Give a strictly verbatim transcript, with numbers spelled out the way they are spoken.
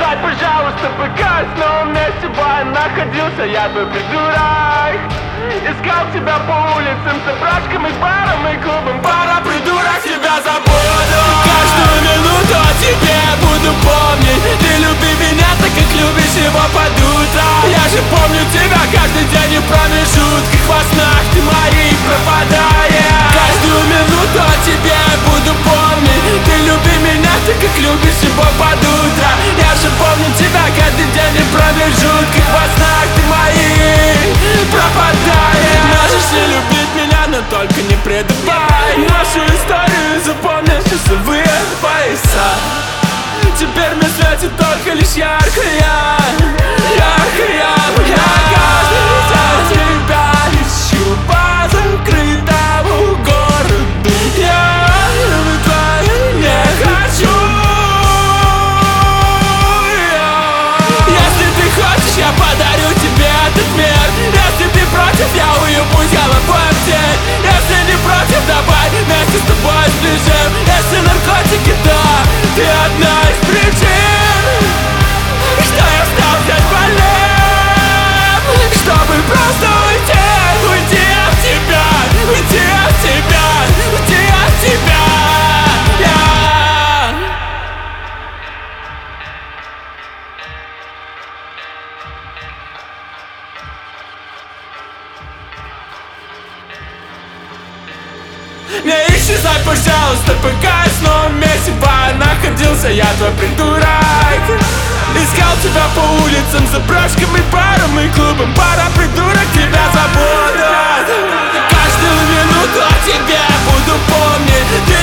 исчезай, пожалуйста, пока в новом месте бая находился я твой придурок. Искал тебя по улицам, собрачкам и барам и клубам. Пора, придурок, тебя забуду. Каждую минуту о тебе буду помнить. Ты люби меня так, как любишь его под утро. Я же помню тебя каждый день и в промежутках во снах ты моих пропадаешь. Каждую минуту о тебе буду помнить. Ты люби меня так, как любишь его под утро. Я же помню тебя каждый день и в промежутках во снах ты моих пропадаешь. Можешь не любить меня, но только не предавай. Нашу историю запомнишь часовые пояса. Теперь мне светит только лишь яркая, яркая. Я каждый день тебя ищу по закрытому городу. Я твоей не хочу. Если ты хочешь, я подарю тебе этот мир. Если ты против, я уебусь головой в тень. Если не против, давай вместе с тобой сближим. Если наркотики, то ты одна из причин, что я стал здесь больным. Чтобы просто уйти, уйти от тебя, уйти от тебя, уйти от тебя. Yeah. Не исчезай, пожалуйста, пока в новом месте бая находился я твой придурок. Искал тебя по улицам, заброшкам и барам и клубам. Пора, придурок, тебя забуду. Каждую минуту о тебе буду помнить. Ты